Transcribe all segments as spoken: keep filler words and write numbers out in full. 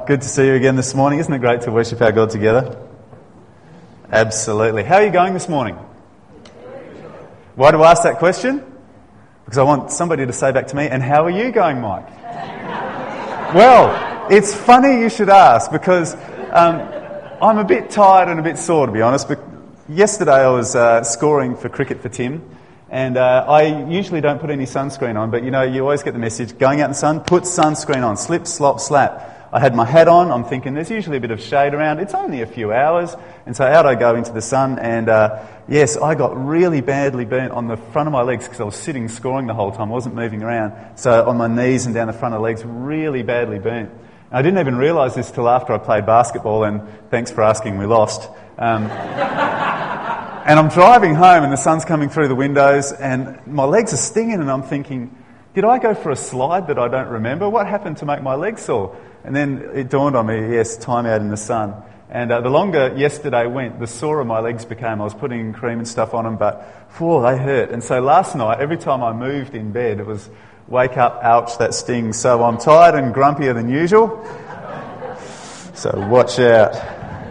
Well, good to see you again this morning. Isn't it great to worship our God together? Absolutely. How are you going this morning? Why do I ask that question? Because I want somebody to say back to me, and how are you going, Mike? Well, it's funny you should ask, because um, I'm a bit tired and a bit sore, to be honest. But yesterday I was uh, scoring for cricket for Tim, and uh, I usually don't put any sunscreen on, but you know, you always get the message, going out in the sun, put sunscreen on, slip, slop, slap. I had my hat on, I'm thinking there's usually a bit of shade around, it's only a few hours, and so out I go into the sun, and uh, yes, I got really badly burnt on the front of my legs because I was sitting scoring the whole time, I wasn't moving around, so on my knees and down the front of the legs, really badly burnt. I didn't even realise this till after I played basketball, and thanks for asking, we lost. Um, and I'm driving home and the sun's coming through the windows and my legs are stinging, and I'm thinking, did I go for a slide that I don't remember? What happened to make my legs sore? And then it dawned on me, yes, time out in the sun. And uh, the longer yesterday went, the sorer my legs became. I was putting cream and stuff on them, but whew, they hurt. And so last night, every time I moved in bed, it was wake up, ouch, that stings. So I'm tired and grumpier than usual. So watch out.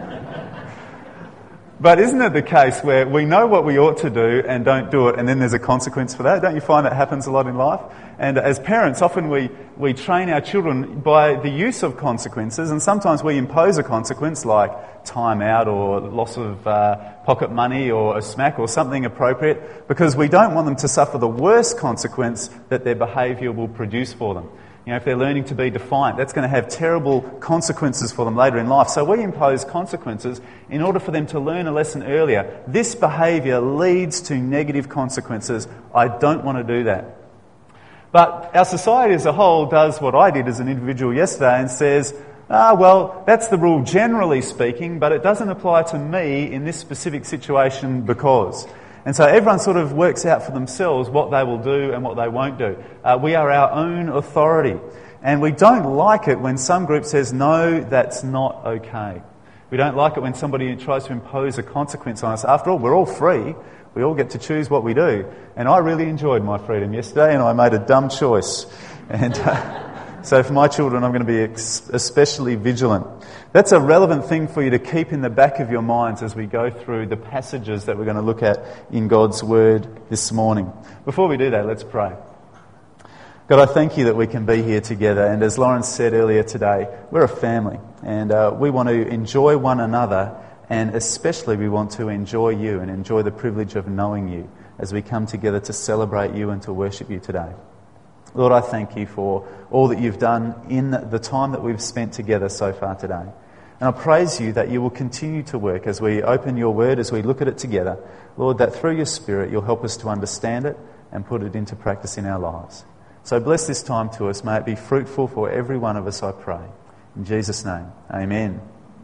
But isn't it the case where we know what we ought to do and don't do it, and then there's a consequence for that? Don't you find that happens a lot in life? And as parents, often we, we train our children by the use of consequences, and sometimes we impose a consequence like time out or loss of uh, pocket money or a smack or something appropriate, because we don't want them to suffer the worst consequence that their behaviour will produce for them. You know, if they're learning to be defiant, that's going to have terrible consequences for them later in life. So we impose consequences in order for them to learn a lesson earlier. This behaviour leads to negative consequences. I don't want to do that. But our society as a whole does what I did as an individual yesterday and says, ah, well, that's the rule generally speaking, but it doesn't apply to me in this specific situation because... And so everyone sort of works out for themselves what they will do and what they won't do. Uh, we are our own authority. And we don't like it when some group says, no, that's not okay. We don't like it when somebody tries to impose a consequence on us. After all, we're all free. We all get to choose what we do. And I really enjoyed my freedom yesterday, and I made a dumb choice. And uh, so for my children, I'm going to be ex- especially vigilant. That's a relevant thing for you to keep in the back of your minds as we go through the passages that we're going to look at in God's Word this morning. Before we do that, let's pray. God, I thank you that we can be here together. And as Lauren said earlier today, we're a family. And uh, we want to enjoy one another. And especially we want to enjoy you and enjoy the privilege of knowing you as we come together to celebrate you and to worship you today. Lord, I thank you for all that you've done in the time that we've spent together so far today. And I praise you that you will continue to work as we open your word, as we look at it together. Lord, that through your Spirit you'll help us to understand it and put it into practice in our lives. So bless this time to us. May it be fruitful for every one of us, I pray. In Jesus' name, amen.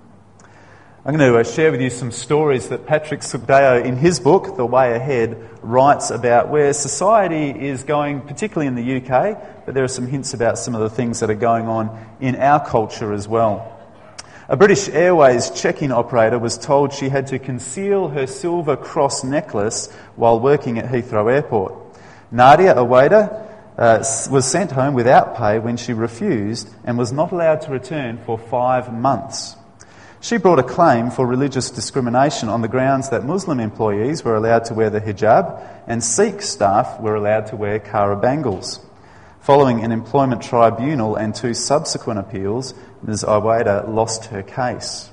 I'm going to share with you some stories that Patrick Sugdeo, in his book, The Way Ahead, writes about where society is going, particularly in the U K, but there are some hints about some of the things that are going on in our culture as well. A British Airways check-in operator was told she had to conceal her silver cross necklace while working at Heathrow Airport. Nadia, a waiter, uh, was sent home without pay when she refused and was not allowed to return for five months. She brought a claim for religious discrimination on the grounds that Muslim employees were allowed to wear the hijab and Sikh staff were allowed to wear kara bangles. Following an employment tribunal and two subsequent appeals, Miz Awada lost her case.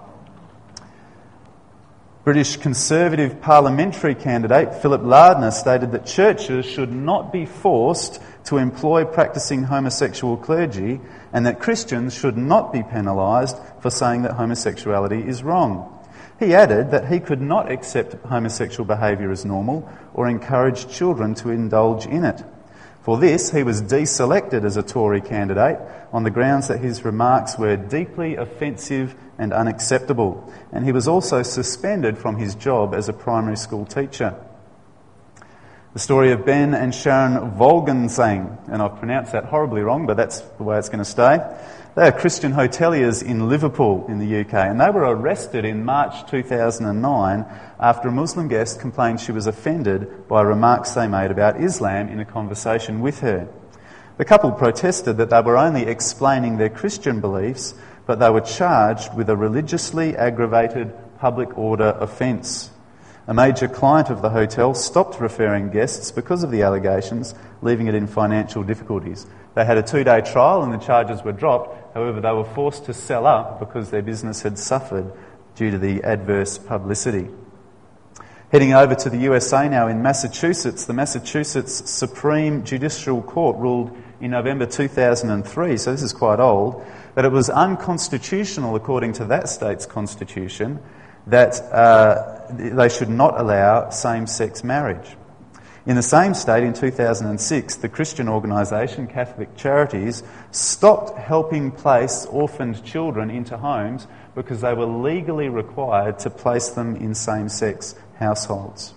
British Conservative parliamentary candidate Philip Lardner stated that churches should not be forced to employ practicing homosexual clergy and that Christians should not be penalised for saying that homosexuality is wrong. He added that he could not accept homosexual behaviour as normal or encourage children to indulge in it. For this, he was deselected as a Tory candidate on the grounds that his remarks were deeply offensive and unacceptable, and he was also suspended from his job as a primary school teacher. The story of Ben and Sharon Volgensang, and I've pronounced that horribly wrong, but that's the way it's going to stay. They are Christian hoteliers in Liverpool in the U K, and they were arrested in March two thousand nine after a Muslim guest complained she was offended by remarks they made about Islam in a conversation with her. The couple protested that they were only explaining their Christian beliefs, but they were charged with a religiously aggravated public order offence. A major client of the hotel stopped referring guests because of the allegations, leaving it in financial difficulties. They had a two-day trial and the charges were dropped. However, they were forced to sell up because their business had suffered due to the adverse publicity. Heading over to the U S A now, in Massachusetts, the Massachusetts Supreme Judicial Court ruled in November two thousand three, so this is quite old, that it was unconstitutional, according to that state's constitution, that uh, they should not allow same-sex marriage. In the same state, in two thousand six, the Christian organisation Catholic Charities stopped helping place orphaned children into homes because they were legally required to place them in same-sex households.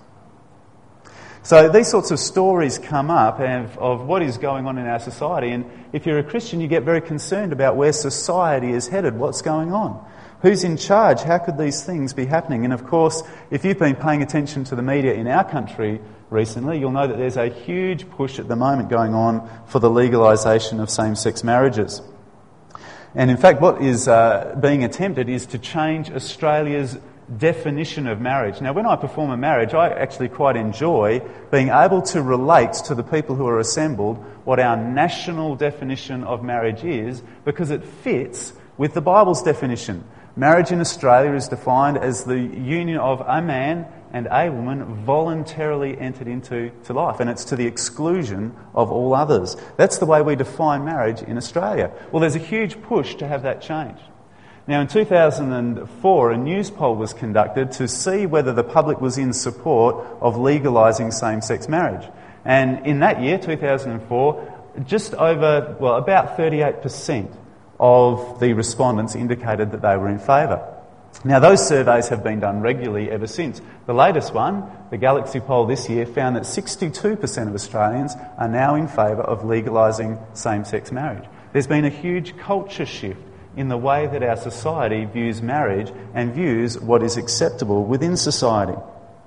So these sorts of stories come up of, of what is going on in our society, and if you're a Christian, you get very concerned about where society is headed, what's going on. Who's in charge? How could these things be happening? And of course, if you've been paying attention to the media in our country recently, you'll know that there's a huge push at the moment going on for the legalisation of same-sex marriages. And in fact, what is uh, being attempted is to change Australia's definition of marriage. Now, when I perform a marriage, I actually quite enjoy being able to relate to the people who are assembled what our national definition of marriage is, because it fits with the Bible's definition. Marriage in Australia is defined as the union of a man and a woman voluntarily entered into to life, and it's to the exclusion of all others. That's the way we define marriage in Australia. Well, there's a huge push to have that changed. Now, in two thousand four, a news poll was conducted to see whether the public was in support of legalising same-sex marriage. And in that year, two thousand four, just over, well, about thirty-eight percent of the respondents indicated that they were in favour. Now, those surveys have been done regularly ever since. The latest one, the Galaxy poll this year, found that sixty-two percent of Australians are now in favour of legalising same-sex marriage. There's been a huge culture shift in the way that our society views marriage and views what is acceptable within society.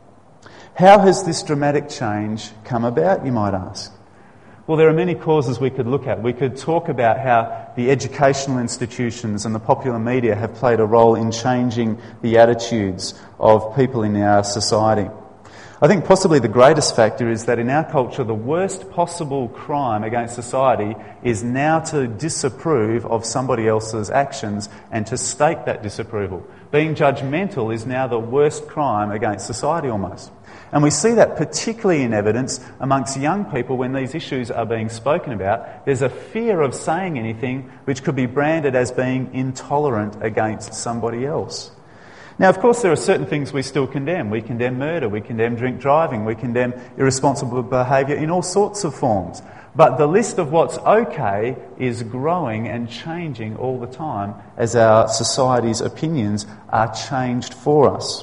How has this dramatic change come about, you might ask? Well, there are many causes we could look at. We could talk about how the educational institutions and the popular media have played a role in changing the attitudes of people in our society. I think possibly the greatest factor is that in our culture, the worst possible crime against society is now to disapprove of somebody else's actions and to state that disapproval. Being judgmental is now the worst crime against society almost. And we see that particularly in evidence amongst young people when these issues are being spoken about. There's a fear of saying anything which could be branded as being intolerant against somebody else. Now, of course, there are certain things we still condemn. We condemn murder, we condemn drink driving, we condemn irresponsible behaviour in all sorts of forms. But the list of what's okay is growing and changing all the time as our society's opinions are changed for us.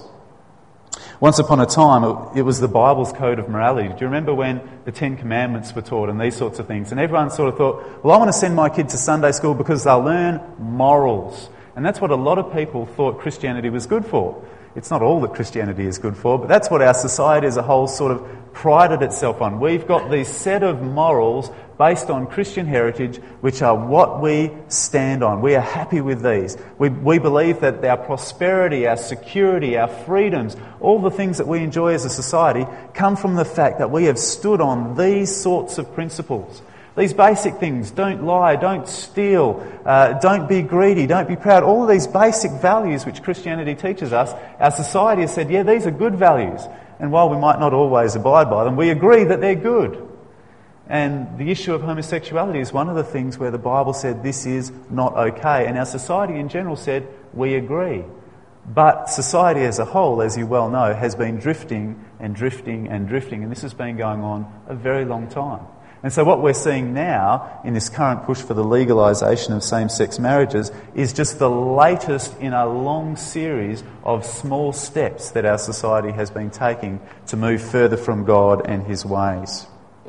Once upon a time, it was the Bible's code of morality. Do you remember when the Ten Commandments were taught and these sorts of things? And everyone sort of thought, well, I want to send my kid to Sunday school because they'll learn morals. And that's what a lot of people thought Christianity was good for. It's not all that Christianity is good for, but that's what our society as a whole sort of prided itself on. We've got these set of morals based on Christian heritage, which are what we stand on. We are happy with these. We, we believe that our prosperity, our security, our freedoms, all the things that we enjoy as a society come from the fact that we have stood on these sorts of principles. These basic things: don't lie, don't steal, uh, don't be greedy, don't be proud. All of these basic values which Christianity teaches us, our society has said, yeah, these are good values. And while we might not always abide by them, we agree that they're good. And the issue of homosexuality is one of the things where the Bible said this is not okay. And our society in general said, we agree. But society as a whole, as you well know, has been drifting and drifting and drifting. And this has been going on a very long time. And so what we're seeing now in this current push for the legalisation of same-sex marriages is just the latest in a long series of small steps that our society has been taking to move further from God and His ways.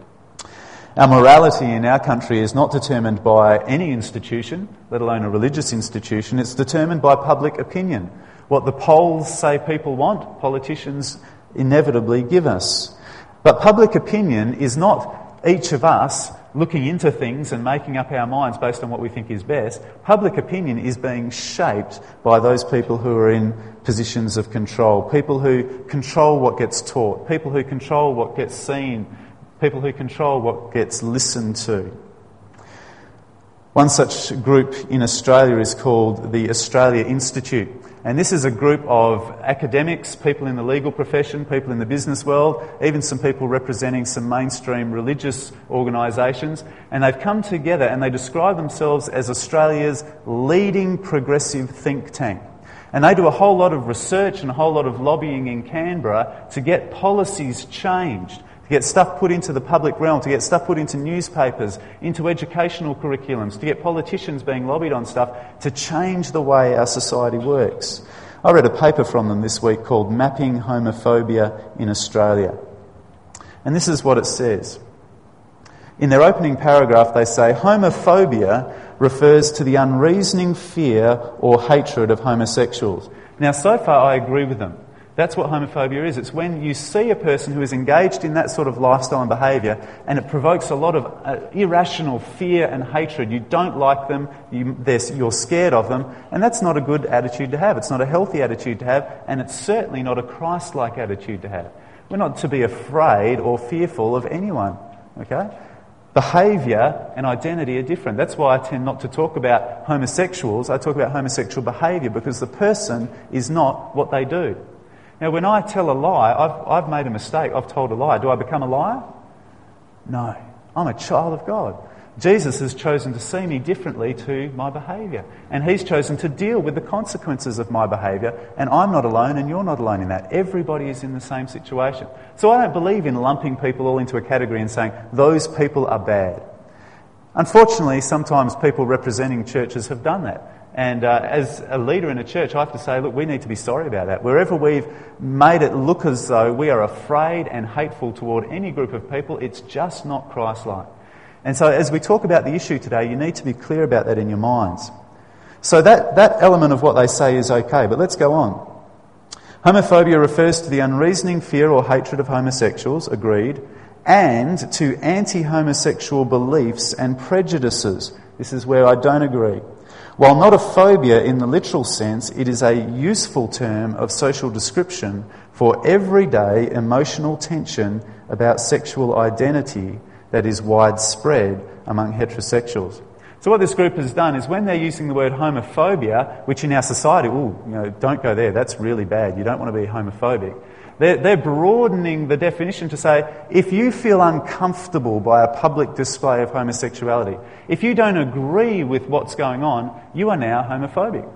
Our morality in our country is not determined by any institution, let alone a religious institution. It's determined by public opinion. What the polls say people want, politicians inevitably give us. But public opinion is not each of us looking into things and making up our minds based on what we think is best. Public opinion is being shaped by those people who are in positions of control, people who control what gets taught, people who control what gets seen, people who control what gets listened to. One such group in Australia is called the Australia Institute. And this is a group of academics, people in the legal profession, people in the business world, even some people representing some mainstream religious organisations. And they've come together and they describe themselves as Australia's leading progressive think tank. And they do a whole lot of research and a whole lot of lobbying in Canberra to get policies changed, to get stuff put into the public realm, to get stuff put into newspapers, into educational curriculums, to get politicians being lobbied on stuff to change the way our society works. I read a paper from them this week called Mapping Homophobia in Australia. And this is what it says. In their opening paragraph they say, homophobia refers to the unreasoning fear or hatred of homosexuals. Now, so far I agree with them. That's what homophobia is. It's when you see a person who is engaged in that sort of lifestyle and behaviour and it provokes a lot of uh, irrational fear and hatred. You don't like them, you, you're scared of them, and that's not a good attitude to have. It's not a healthy attitude to have, and it's certainly not a Christ-like attitude to have. We're not to be afraid or fearful of anyone, okay? Behaviour and identity are different. That's why I tend not to talk about homosexuals. I talk about homosexual behaviour because the person is not what they do. Now, when I tell a lie, I've, I've made a mistake. I've told a lie. Do I become a liar? No. I'm a child of God. Jesus has chosen to see me differently to my behaviour. And he's chosen to deal with the consequences of my behaviour. And I'm not alone and you're not alone in that. Everybody is in the same situation. So I don't believe in lumping people all into a category and saying, those people are bad. Unfortunately, sometimes people representing churches have done that. And uh, as a leader in a church, I have to say, look, we need to be sorry about that. Wherever we've made it look as though we are afraid and hateful toward any group of people, it's just not Christ-like. And so as we talk about the issue today, you need to be clear about that in your minds. So that, that element of what they say is okay, but let's go on. Homophobia refers to the unreasoning fear or hatred of homosexuals, agreed, and to anti-homosexual beliefs and prejudices. This is where I don't agree. While not a phobia in the literal sense, it is a useful term of social description for everyday emotional tension about sexual identity that is widespread among heterosexuals. So what this group has done is when they're using the word homophobia, which in our society, ooh, you know, don't go there, that's really bad, you don't want to be homophobic. They're, they're broadening the definition to say, if you feel uncomfortable by a public display of homosexuality, if you don't agree with what's going on, you are now homophobic.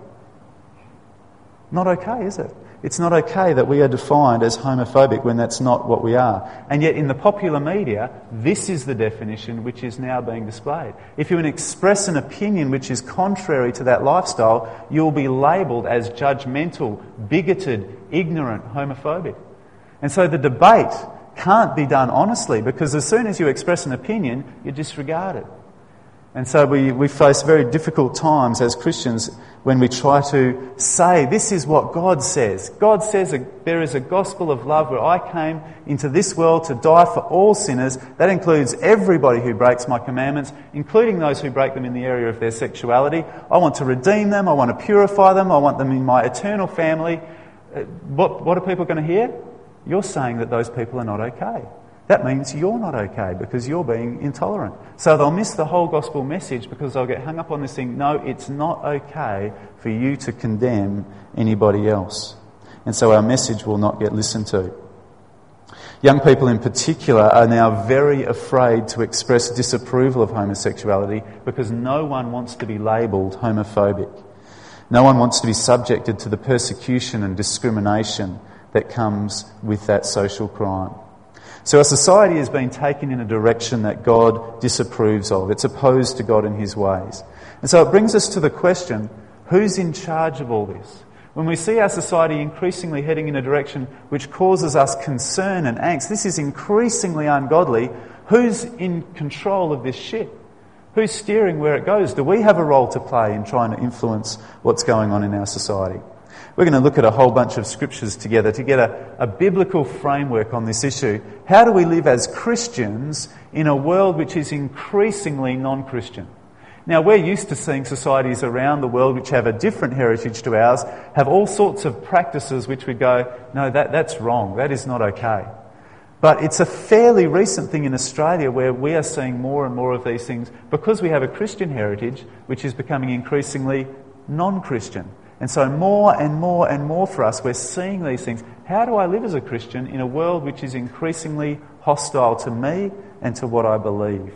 Not okay, is it? It's not okay that we are defined as homophobic when that's not what we are. And yet in the popular media, this is the definition which is now being displayed. If you express an opinion which is contrary to that lifestyle, you'll be labelled as judgmental, bigoted, ignorant, homophobic. And so the debate can't be done honestly, because as soon as you express an opinion, you're disregarded. And so we, we face very difficult times as Christians when we try to say, this is what God says. God says there is a gospel of love where I came into this world to die for all sinners. That includes everybody who breaks my commandments, including those who break them in the area of their sexuality. I want to redeem them. I want to purify them. I want them in my eternal family. What, what are people going to hear? You're saying that those people are not okay. That means you're not okay because you're being intolerant. So they'll miss the whole gospel message because they'll get hung up on this thing. No, it's not okay for you to condemn anybody else. And so our message will not get listened to. Young people in particular are now very afraid to express disapproval of homosexuality because no one wants to be labelled homophobic. No one wants to be subjected to the persecution and discrimination that comes with that social crime. So our society has been taken in a direction that God disapproves of. It's opposed to God and his ways. And so it brings us to the question, who's in charge of all this? When we see our society increasingly heading in a direction which causes us concern and angst, this is increasingly ungodly. Who's in control of this ship? Who's steering where it goes? Do we have a role to play in trying to influence what's going on in our society? We're going to look at a whole bunch of scriptures together to get a, a biblical framework on this issue. How do we live as Christians in a world which is increasingly non-Christian? Now, we're used to seeing societies around the world which have a different heritage to ours, have all sorts of practices which we go, no, that, that's wrong, that is not okay. But it's a fairly recent thing in Australia where we are seeing more and more of these things because we have a Christian heritage which is becoming increasingly non-Christian. And so more and more and more for us, we're seeing these things. How do I live as a Christian in a world which is increasingly hostile to me and to what I believe?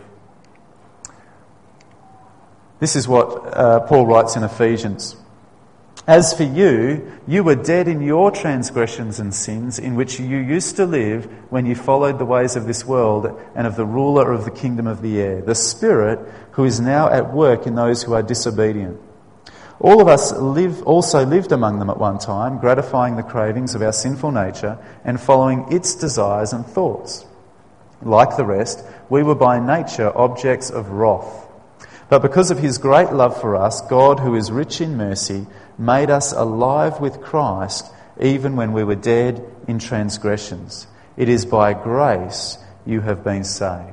This is what uh, Paul writes in Ephesians. As for you, you were dead in your transgressions and sins in which you used to live when you followed the ways of this world and of the ruler of the kingdom of the air, the Spirit who is now at work in those who are disobedient. All of us live, also lived among them at one time, gratifying the cravings of our sinful nature and following its desires and thoughts. Like the rest, we were by nature objects of wrath. But because of his great love for us, God, who is rich in mercy, made us alive with Christ even when we were dead in transgressions. It is by grace you have been saved.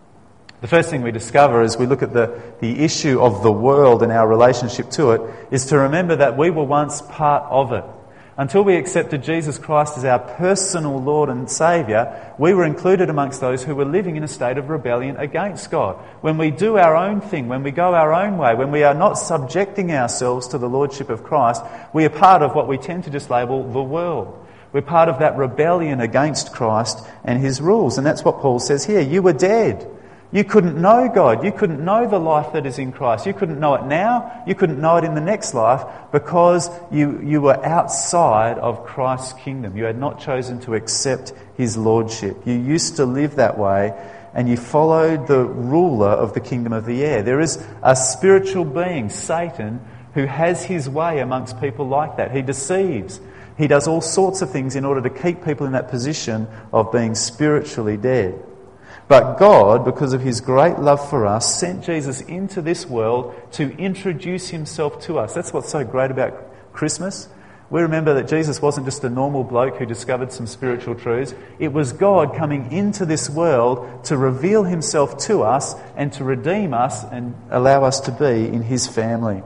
The first thing we discover as we look at the, the issue of the world and our relationship to it is to remember that we were once part of it. Until we accepted Jesus Christ as our personal Lord and Saviour, we were included amongst those who were living in a state of rebellion against God. When we do our own thing, when we go our own way, when we are not subjecting ourselves to the Lordship of Christ, we are part of what we tend to just label the world. We're part of that rebellion against Christ and his rules. And that's what Paul says here. You were dead. You couldn't know God. You couldn't know the life that is in Christ. You couldn't know it now. You couldn't know it in the next life because you, you were outside of Christ's kingdom. You had not chosen to accept his lordship. You used to live that way and you followed the ruler of the kingdom of the air. There is a spiritual being, Satan, who has his way amongst people like that. He deceives. He does all sorts of things in order to keep people in that position of being spiritually dead. But God, because of his great love for us, sent Jesus into this world to introduce himself to us. That's what's so great about Christmas. We remember that Jesus wasn't just a normal bloke who discovered some spiritual truths. It was God coming into this world to reveal himself to us and to redeem us and allow us to be in his family.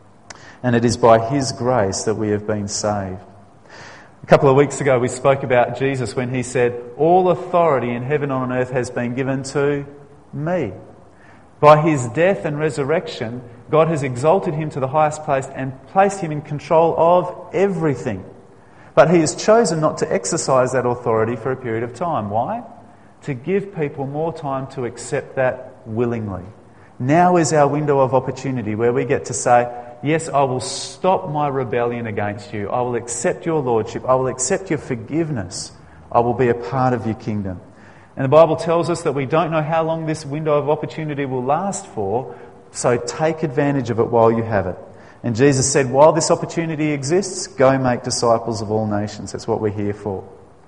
And it is by his grace that we have been saved. A couple of weeks ago we spoke about Jesus when he said, all authority in heaven and on earth has been given to me. By his death and resurrection, God has exalted him to the highest place and placed him in control of everything. But he has chosen not to exercise that authority for a period of time. Why? To give people more time to accept that willingly. Now is our window of opportunity where we get to say, yes, I will stop my rebellion against you. I will accept your lordship. I will accept your forgiveness. I will be a part of your kingdom. And the Bible tells us that we don't know how long this window of opportunity will last for, so take advantage of it while you have it. And Jesus said, while this opportunity exists, go make disciples of all nations. That's what we're here for.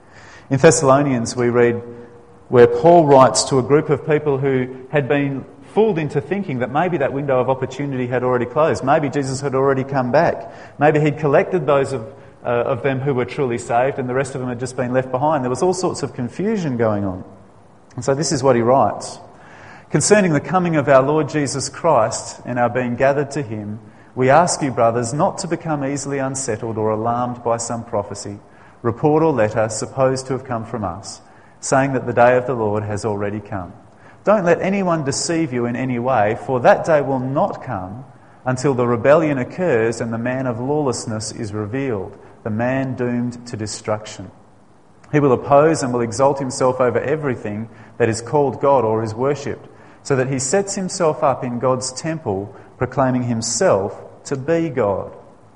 In Thessalonians, we read where Paul writes to a group of people who had been fooled into thinking that maybe that window of opportunity had already closed. Maybe Jesus had already come back. Maybe he'd collected those of, uh, of them who were truly saved and the rest of them had just been left behind. There was all sorts of confusion going on. And so this is what he writes. Concerning the coming of our Lord Jesus Christ and our being gathered to him, we ask you, brothers, not to become easily unsettled or alarmed by some prophecy, report or letter supposed to have come from us, saying that the day of the Lord has already come. Don't let anyone deceive you in any way, for that day will not come until the rebellion occurs and the man of lawlessness is revealed, the man doomed to destruction. He will oppose and will exalt himself over everything that is called God or is worshipped, so that he sets himself up in God's temple, proclaiming himself to be God.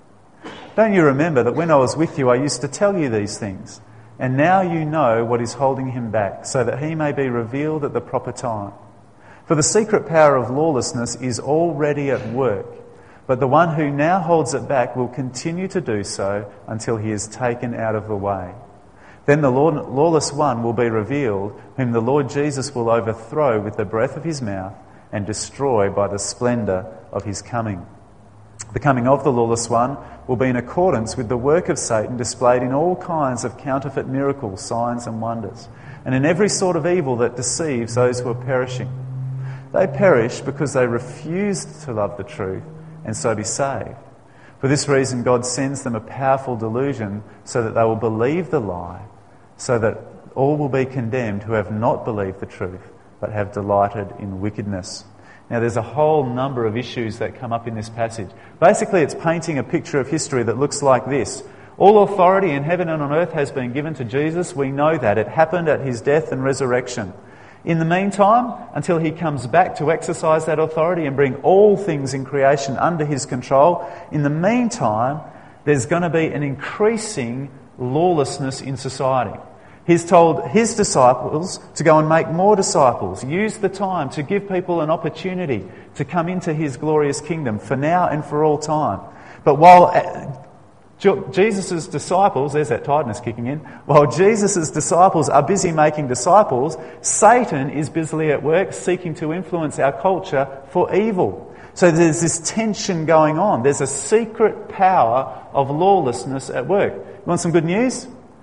Don't you remember that when I was with you I used to tell you these things? And now you know what is holding him back, so that he may be revealed at the proper time. For the secret power of lawlessness is already at work, but the one who now holds it back will continue to do so until he is taken out of the way. Then the lawless one will be revealed, whom the Lord Jesus will overthrow with the breath of his mouth and destroy by the splendour of his coming. The coming of the lawless one will be in accordance with the work of Satan displayed in all kinds of counterfeit miracles, signs and wonders, and in every sort of evil that deceives those who are perishing. They perish because they refused to love the truth and so be saved. For this reason God sends them a powerful delusion so that they will believe the lie, so that all will be condemned who have not believed the truth but have delighted in wickedness. Now there's a whole number of issues that come up in this passage. Basically it's painting a picture of history that looks like this. All authority in heaven and on earth has been given to Jesus. We know that. It happened at his death and resurrection. In the meantime, until he comes back to exercise that authority and bring all things in creation under his control, in the meantime, there's going to be an increasing lawlessness in society. He's told his disciples to go and make more disciples, use the time to give people an opportunity to come into his glorious kingdom for now and for all time. But while Jesus' disciples, there's that tiredness kicking in, while Jesus' disciples are busy making disciples, Satan is busily at work seeking to influence our culture for evil. So there's this tension going on. There's a secret power of lawlessness at work. You want some good news?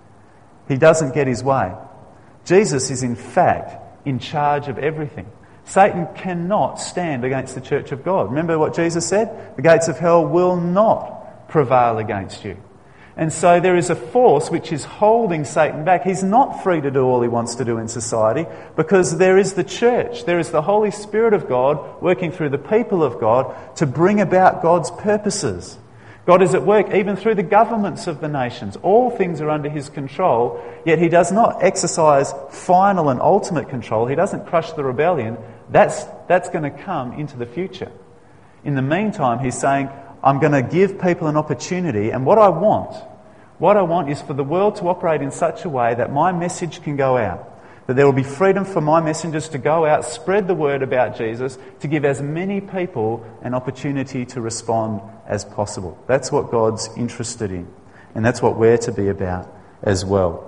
He doesn't get his way. Jesus is in fact in charge of everything. Satan cannot stand against the church of God. Remember what Jesus said? The gates of hell will not prevail against you. And so there is a force which is holding Satan back. He's not free to do all he wants to do in society because there is the church. There is the Holy Spirit of God working through the people of God to bring about God's purposes. God is at work even through the governments of the nations. All things are under his control, yet he does not exercise final and ultimate control. He doesn't crush the rebellion. That's, that's going to come into the future. In the meantime, he's saying, I'm going to give people an opportunity, and what I want, what I want is for the world to operate in such a way that my message can go out. That there will be freedom for my messengers to go out, spread the word about Jesus, to give as many people an opportunity to respond as possible. That's what God's interested in. And that's what we're to be about as well.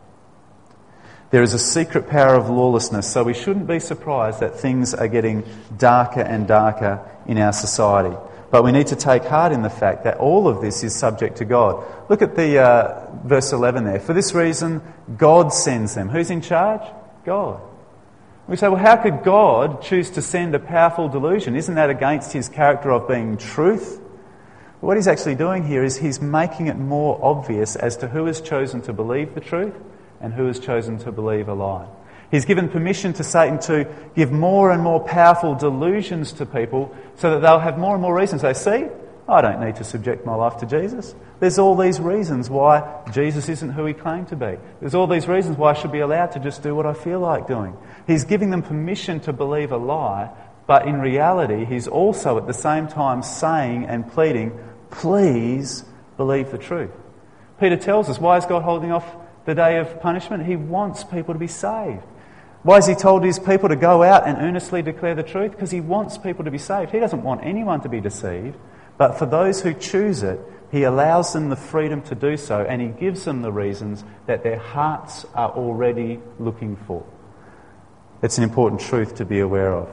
There is a secret power of lawlessness, so we shouldn't be surprised that things are getting darker and darker in our society. But we need to take heart in the fact that all of this is subject to God. Look at the uh, verse eleven there. For this reason, God sends them. Who's in charge? God. We say, well, how could God choose to send a powerful delusion? Isn't that against his character of being truth? What he's actually doing here is he's making it more obvious as to who has chosen to believe the truth and who has chosen to believe a lie. He's given permission to Satan to give more and more powerful delusions to people so that they'll have more and more reasons. They see, I don't need to subject my life to Jesus. There's all these reasons why Jesus isn't who he claimed to be. There's all these reasons why I should be allowed to just do what I feel like doing. He's giving them permission to believe a lie, but in reality, he's also at the same time saying and pleading, please believe the truth. Peter tells us, why is God holding off the day of punishment? He wants people to be saved. Why has he told his people to go out and earnestly declare the truth? Because he wants people to be saved. He doesn't want anyone to be deceived. But for those who choose it, he allows them the freedom to do so, and he gives them the reasons that their hearts are already looking for. It's an important truth to be aware of.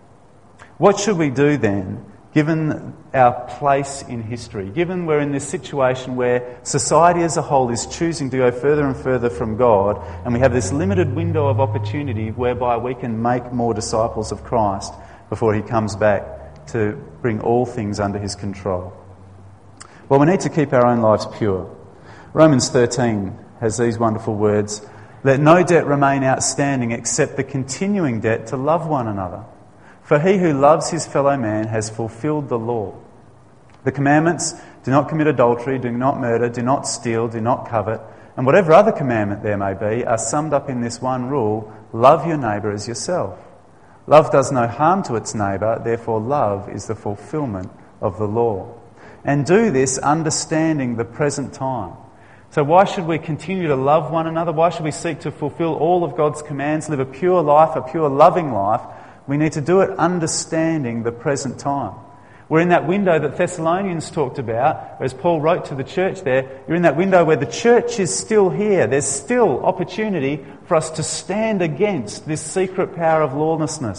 What should we do then, given our place in history, given we're in this situation where society as a whole is choosing to go further and further from God, and we have this limited window of opportunity whereby we can make more disciples of Christ before he comes back to bring all things under his control? Well, we need to keep our own lives pure. Romans thirteen has these wonderful words, let no debt remain outstanding except the continuing debt to love one another. For he who loves his fellow man has fulfilled the law. The commandments, do not commit adultery, do not murder, do not steal, do not covet, and whatever other commandment there may be, are summed up in this one rule, love your neighbour as yourself. Love does no harm to its neighbour, therefore love is the fulfilment of the law. And do this understanding the present time. So why should we continue to love one another? Why should we seek to fulfil all of God's commands, live a pure life, a pure loving life? We need to do it understanding the present time. We're in that window that Thessalonians talked about, as Paul wrote to the church there. You're in that window where the church is still here. There's still opportunity for us to stand against this secret power of lawlessness.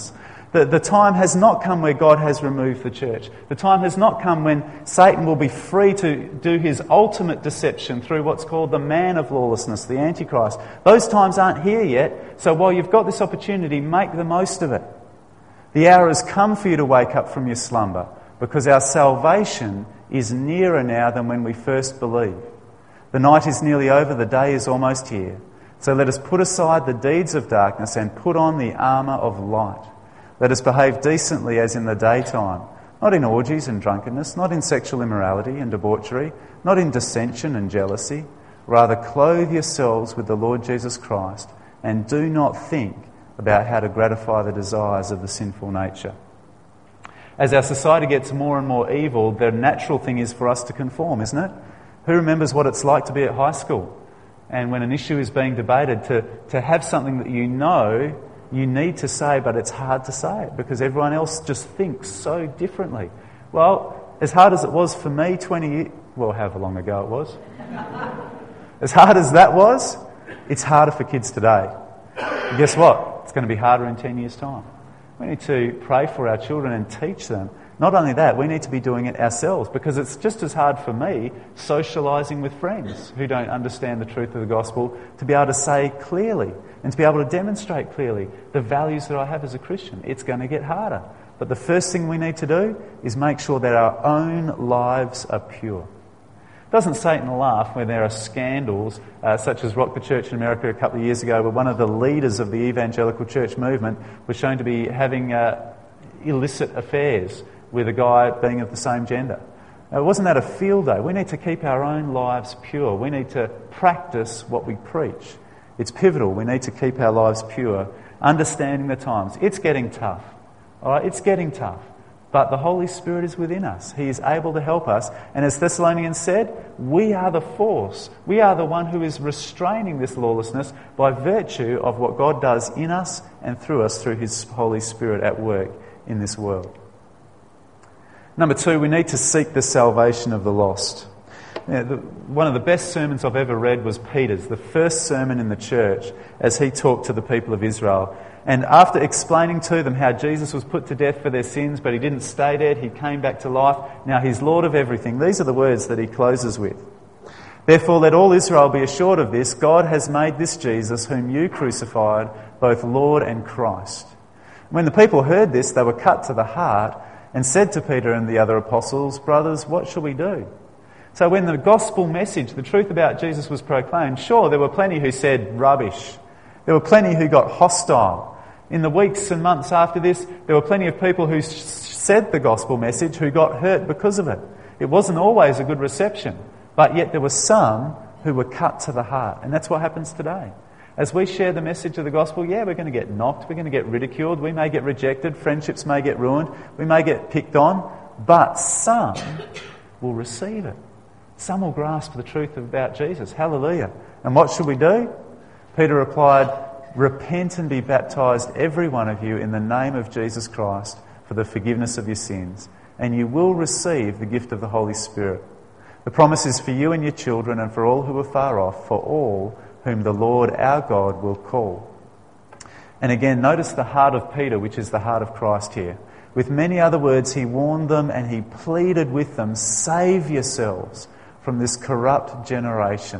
The, the time has not come where God has removed the church. The time has not come when Satan will be free to do his ultimate deception through what's called the man of lawlessness, the Antichrist. Those times aren't here yet, so while you've got this opportunity, make the most of it. The hour has come for you to wake up from your slumber, because our salvation is nearer now than when we first believed. The night is nearly over, the day is almost here. So let us put aside the deeds of darkness and put on the armour of light. Let us behave decently as in the daytime, not in orgies and drunkenness, not in sexual immorality and debauchery, not in dissension and jealousy. Rather, clothe yourselves with the Lord Jesus Christ, and do not think about how to gratify the desires of the sinful nature. As our society gets more and more evil, the natural thing is for us to conform, isn't it? Who remembers what it's like to be at high school? And when an issue is being debated, to, to have something that you know you need to say, but it's hard to say it because everyone else just thinks so differently. Well, as hard as it was for me twenty years, well, however long ago it was, as hard as that was, it's harder for kids today. And guess what? It's going to be harder in ten years' time. We need to pray for our children and teach them. Not only that, we need to be doing it ourselves, because it's just as hard for me socialising with friends who don't understand the truth of the gospel to be able to say clearly and to be able to demonstrate clearly the values that I have as a Christian. It's going to get harder. But the first thing we need to do is make sure that our own lives are pure. Doesn't Satan laugh when there are scandals uh, such as Rock the Church in America a couple of years ago, where one of the leaders of the evangelical church movement was shown to be having uh, illicit affairs with a guy being of the same gender? Now, wasn't that a field day? We need to keep our own lives pure. We need to practice what we preach. It's pivotal. We need to keep our lives pure, understanding the times. It's getting tough. All right, it's getting tough. But the Holy Spirit is within us. He is able to help us. And as Thessalonians said, we are the force. We are the one who is restraining this lawlessness by virtue of what God does in us and through us through His Holy Spirit at work in this world. Number two, we need to seek the salvation of the lost. Now, the, one of the best sermons I've ever read was Peter's, the first sermon in the church as he talked to the people of Israel. And after explaining to them how Jesus was put to death for their sins, but he didn't stay dead, he came back to life. Now he's Lord of everything. These are the words that he closes with. Therefore, let all Israel be assured of this: God has made this Jesus, whom you crucified, both Lord and Christ. When the people heard this, they were cut to the heart and said to Peter and the other apostles, "Brothers, what shall we do?" So when the gospel message, the truth about Jesus, was proclaimed, sure, there were plenty who said rubbish. There were plenty who got hostile. In the weeks and months after this, there were plenty of people who said the gospel message who got hurt because of it. It wasn't always a good reception, but yet there were some who were cut to the heart. And that's what happens today. As we share the message of the gospel, yeah, we're going to get knocked, we're going to get ridiculed, we may get rejected, friendships may get ruined, we may get picked on, but some will receive it. Some will grasp the truth about Jesus. Hallelujah. And what should we do? Peter replied, "Repent and be baptised, every one of you, in the name of Jesus Christ for the forgiveness of your sins, and you will receive the gift of the Holy Spirit. The promise is for you and your children and for all who are far off, for all whom the Lord our God will call." And again, notice the heart of Peter, which is the heart of Christ here. With many other words, he warned them and he pleaded with them, "Save yourselves from this corrupt generation."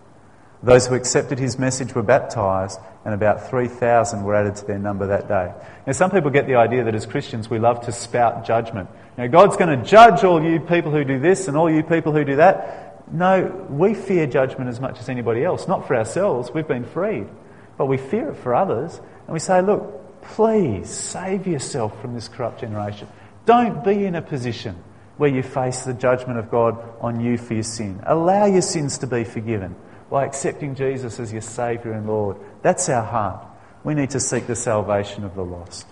Those who accepted his message were baptised, and about three thousand were added to their number that day. Now, some people get the idea that as Christians we love to spout judgment. You know, God's going to judge all you people who do this and all you people who do that. No, we fear judgment as much as anybody else. Not for ourselves, we've been freed. But we fear it for others. And we say, look, please save yourself from this corrupt generation. Don't be in a position where you face the judgment of God on you for your sin. Allow your sins to be forgiven by accepting Jesus as your Saviour and Lord. That's our heart. We need to seek the salvation of the lost.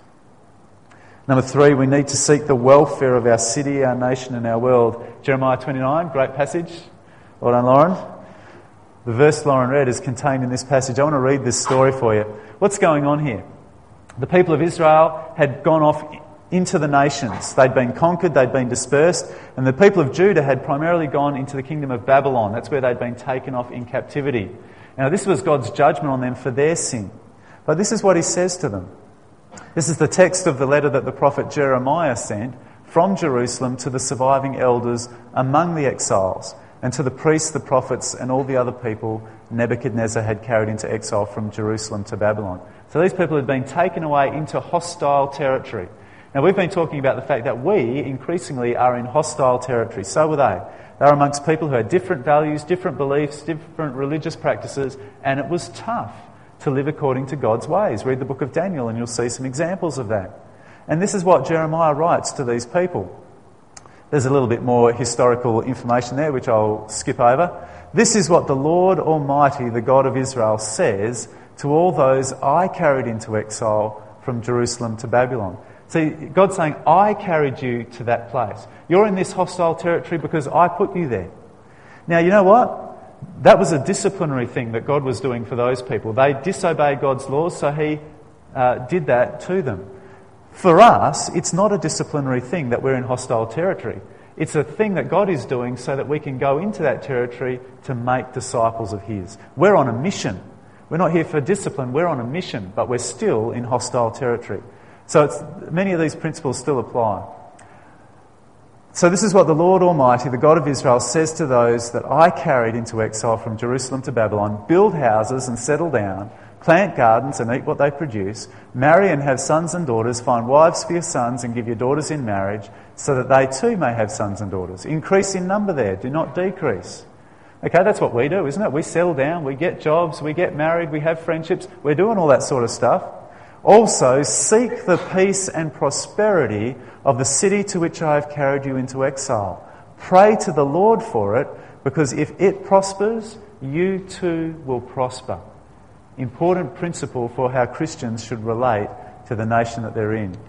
Number three, we need to seek the welfare of our city, our nation and our world. Jeremiah twenty-nine, great passage. Well done, Lauren. The verse Lauren read is contained in this passage. I want to read this story for you. What's going on here? The people of Israel had gone off into the nations. They'd been conquered, they'd been dispersed, and the people of Judah had primarily gone into the kingdom of Babylon. That's where they'd been taken off in captivity. Now, this was God's judgment on them for their sin. But this is what he says to them. This is the text of the letter that the prophet Jeremiah sent from Jerusalem to the surviving elders among the exiles, and to the priests, the prophets, and all the other people Nebuchadnezzar had carried into exile from Jerusalem to Babylon. So these people had been taken away into hostile territory. Now we've been talking about the fact that we increasingly are in hostile territory. So were they. They were amongst people who had different values, different beliefs, different religious practices, and it was tough to live according to God's ways. Read the book of Daniel and you'll see some examples of that. And this is what Jeremiah writes to these people. There's a little bit more historical information there, which I'll skip over. This is what the Lord Almighty, the God of Israel, says to all those I carried into exile from Jerusalem to Babylon. See, God's saying, I carried you to that place. You're in this hostile territory because I put you there. Now, you know what? That was a disciplinary thing that God was doing for those people. They disobeyed God's laws, so He uh, did that to them. For us, it's not a disciplinary thing that we're in hostile territory. It's a thing that God is doing so that we can go into that territory to make disciples of His. We're on a mission. We're not here for discipline, we're on a mission, but we're still in hostile territory. So it's, many of these principles still apply. So this is what the Lord Almighty, the God of Israel, says to those that I carried into exile from Jerusalem to Babylon: build houses and settle down, plant gardens and eat what they produce, marry and have sons and daughters, find wives for your sons and give your daughters in marriage, so that they too may have sons and daughters. Increase in number there, do not decrease. Okay, that's what we do, isn't it? We settle down, we get jobs, we get married, we have friendships, we're doing all that sort of stuff. Also, seek the peace and prosperity of the city to which I have carried you into exile. Pray to the Lord for it, because if it prospers, you too will prosper. Important principle for how Christians should relate to the nation that they're in.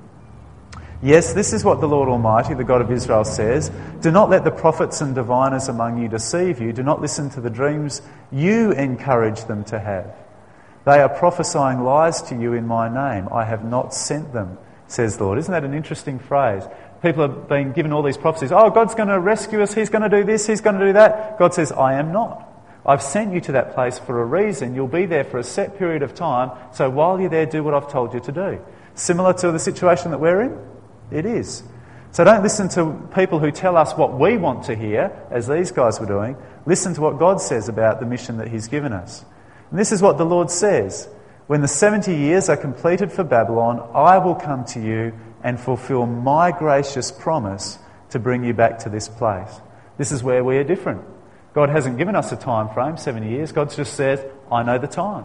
Yes, this is what the Lord Almighty, the God of Israel, says. Do not let the prophets and diviners among you deceive you. Do not listen to the dreams you encourage them to have. They are prophesying lies to you in my name. I have not sent them, says the Lord. Isn't that an interesting phrase? People have been given all these prophecies. Oh, God's going to rescue us. He's going to do this. He's going to do that. God says, I am not. I've sent you to that place for a reason. You'll be there for a set period of time. So while you're there, do what I've told you to do. Similar to the situation that we're in? It is. So don't listen to people who tell us what we want to hear, as these guys were doing. Listen to what God says about the mission that He's given us. And this is what the Lord says. When the seventy years are completed for Babylon, I will come to you and fulfill my gracious promise to bring you back to this place. This is where we are different. God hasn't given us a time frame, seventy years. God just says, I know the time.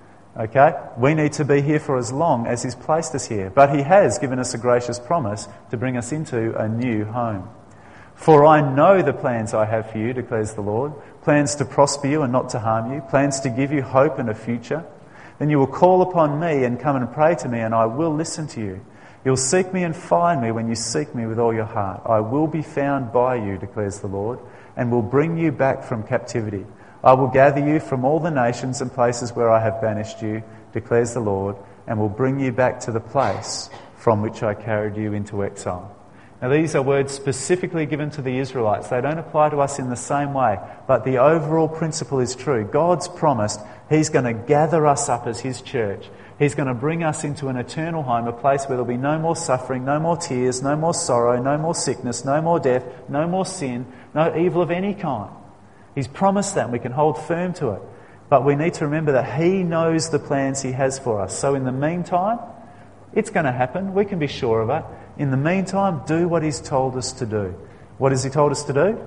Okay? We need to be here for as long as He's placed us here. But He has given us a gracious promise to bring us into a new home. For I know the plans I have for you, declares the Lord. Plans to prosper you and not to harm you. Plans to give you hope and a future. Then you will call upon me and come and pray to me, and I will listen to you. You'll seek me and find me when you seek me with all your heart. I will be found by you, declares the Lord, and will bring you back from captivity. I will gather you from all the nations and places where I have banished you, declares the Lord, and will bring you back to the place from which I carried you into exile. Now these are words specifically given to the Israelites. They don't apply to us in the same way, but the overall principle is true. God's promised He's going to gather us up as His church. He's going to bring us into an eternal home, a place where there'll be no more suffering, no more tears, no more sorrow, no more sickness, no more death, no more sin, no evil of any kind. He's promised that, and we can hold firm to it. But we need to remember that He knows the plans He has for us. So in the meantime, it's going to happen. We can be sure of it. In the meantime, do what He's told us to do. What has He told us to do?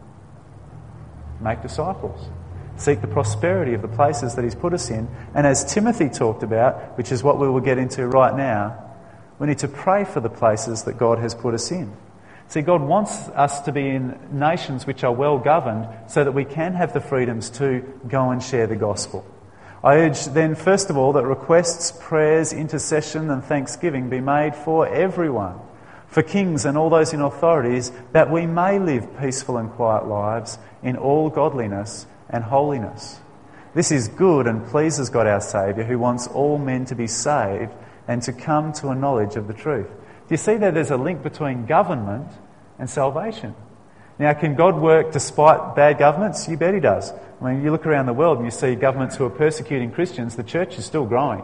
Make disciples. Seek the prosperity of the places that He's put us in. And as Timothy talked about, which is what we will get into right now, we need to pray for the places that God has put us in. See, God wants us to be in nations which are well governed so that we can have the freedoms to go and share the gospel. I urge then, first of all, that requests, prayers, intercession and thanksgiving be made for everyone, for kings and all those in authorities, that we may live peaceful and quiet lives in all godliness and holiness. This is good and pleases God our Saviour, who wants all men to be saved and to come to a knowledge of the truth. Do you see that there's a link between government and salvation? Now, can God work despite bad governments? You bet He does. I mean, you look around the world and you see governments who are persecuting Christians, the church is still growing.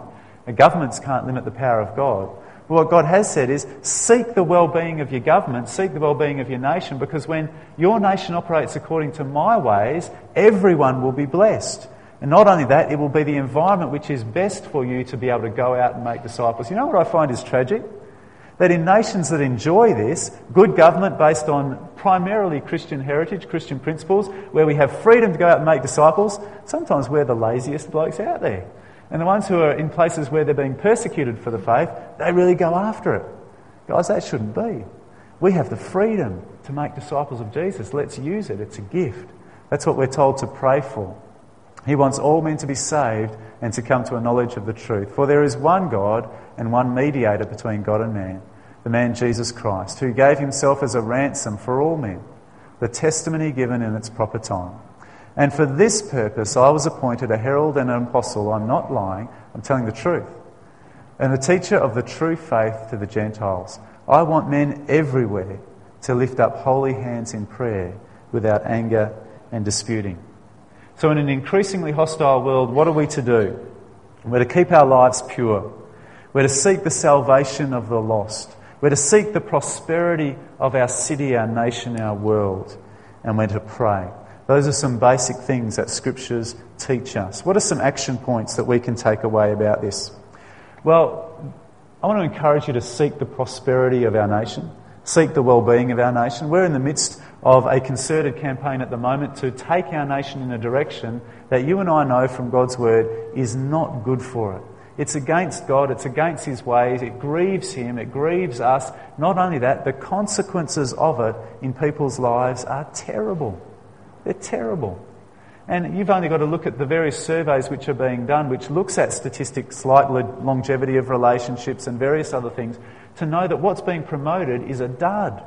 And governments can't limit the power of God. But what God has said is, seek the well-being of your government, seek the well-being of your nation, because when your nation operates according to my ways, everyone will be blessed. And not only that, it will be the environment which is best for you to be able to go out and make disciples. You know what I find is tragic? That in nations that enjoy this, good government based on primarily Christian heritage, Christian principles, where we have freedom to go out and make disciples, sometimes we're the laziest blokes out there. And the ones who are in places where they're being persecuted for the faith, they really go after it. Guys, that shouldn't be. We have the freedom to make disciples of Jesus. Let's use it. It's a gift. That's what we're told to pray for. He wants all men to be saved and to come to a knowledge of the truth. For there is one God and one mediator between God and man, the man Jesus Christ, who gave himself as a ransom for all men, the testimony given in its proper time. And for this purpose I was appointed a herald and an apostle. I'm not lying, I'm telling the truth. And a teacher of the true faith to the Gentiles. I want men everywhere to lift up holy hands in prayer without anger and disputing. So in an increasingly hostile world, what are we to do? We're to keep our lives pure. We're to seek the salvation of the lost. We're to seek the prosperity of our city, our nation, our world. And we're to pray. Those are some basic things that Scriptures teach us. What are some action points that we can take away about this? Well, I want to encourage you to seek the prosperity of our nation, seek the well-being of our nation. We're in the midst of a concerted campaign at the moment to take our nation in a direction that you and I know from God's Word is not good for it. It's against God, it's against His ways, it grieves Him, it grieves us. Not only that, the consequences of it in people's lives are terrible. They're terrible. And you've only got to look at the various surveys which are being done, which looks at statistics like longevity of relationships and various other things, to know that what's being promoted is a dud.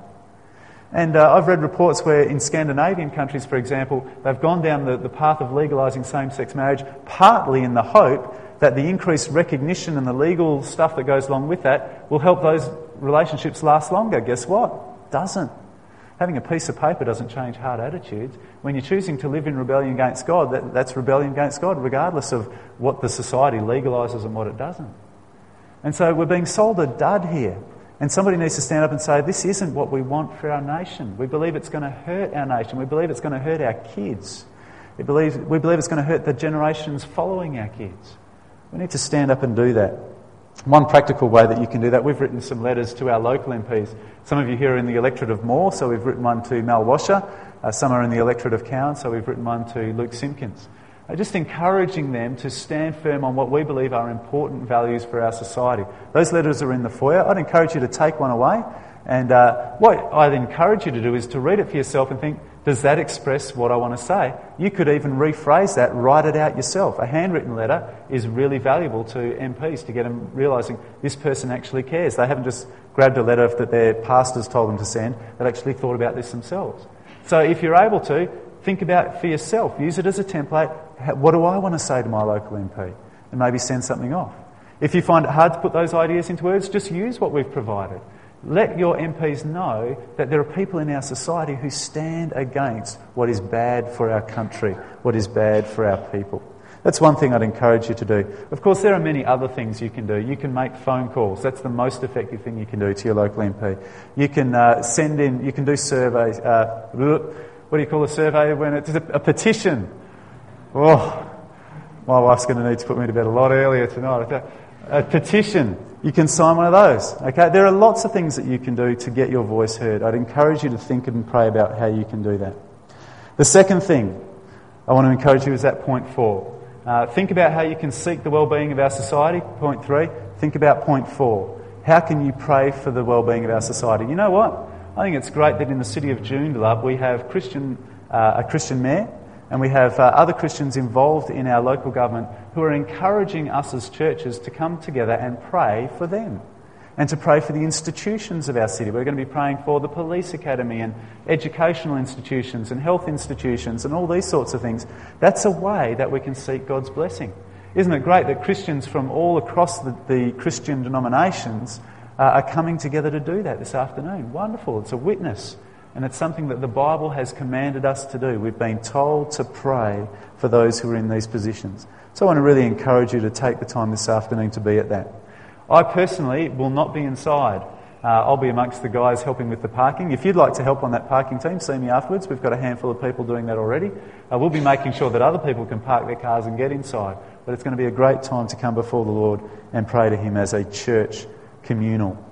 And uh, I've read reports where in Scandinavian countries, for example, they've gone down the, the path of legalising same-sex marriage, partly in the hope that the increased recognition and the legal stuff that goes along with that will help those relationships last longer. Guess what? Doesn't. Having a piece of paper doesn't change hard attitudes. When you're choosing to live in rebellion against God, that, that's rebellion against God, regardless of what the society legalises and what it doesn't. And so we're being sold a dud here. And somebody needs to stand up and say, this isn't what we want for our nation. We believe it's going to hurt our nation. We believe it's going to hurt our kids. We believe, we believe it's going to hurt the generations following our kids. We need to stand up and do that. One practical way that you can do that, we've written some letters to our local M Ps. Some of you here are in the electorate of Moore, so we've written one to Mal Washer. Uh, some are in the electorate of Cowan, so we've written one to Luke Simpkins. Uh, just encouraging them to stand firm on what we believe are important values for our society. Those letters are in the foyer. I'd encourage you to take one away. And uh, what I'd encourage you to do is to read it for yourself and think, does that express what I want to say? You could even rephrase that, write it out yourself. A handwritten letter is really valuable to M Ps to get them realising this person actually cares. They haven't just grabbed a letter that their pastors told them to send, they've actually thought about this themselves. So if you're able to, think about it for yourself. Use it as a template. What do I want to say to my local M P? And maybe send something off. If you find it hard to put those ideas into words, just use what we've provided. Let your M Ps know that there are people in our society who stand against what is bad for our country, what is bad for our people. That's one thing I'd encourage you to do. Of course, there are many other things you can do. You can make phone calls. That's the most effective thing you can do to your local M P. You can uh, send in, you can do surveys. Uh, what do you call a survey when it's a, a petition? Oh, my wife's going to need to put me to bed a lot earlier tonight. A petition. You can sign one of those. Okay, there are lots of things that you can do to get your voice heard. I'd encourage you to think and pray about how you can do that. The second thing I want to encourage you is at point four. Uh, think about how you can seek the well-being of our society. Point three. Think about point four. How can you pray for the well-being of our society? You know what? I think it's great that in the city of Joondalup we have Christian, uh, a Christian mayor, and we have uh, other Christians involved in our local government who are encouraging us as churches to come together and pray for them and to pray for the institutions of our city. We're going to be praying for the police academy and educational institutions and health institutions and all these sorts of things. That's a way that we can seek God's blessing. Isn't it great that Christians from all across the, the Christian denominations uh, are coming together to do that this afternoon? Wonderful. It's a witness And it's something that the Bible has commanded us to do. We've been told to pray for those who are in these positions. So I want to really encourage you to take the time this afternoon to be at that. I personally will not be inside. Uh, I'll be amongst the guys helping with the parking. If you'd like to help on that parking team, see me afterwards. We've got a handful of people doing that already. Uh, we'll be making sure that other people can park their cars and get inside. But it's going to be a great time to come before the Lord and pray to Him as a church communal.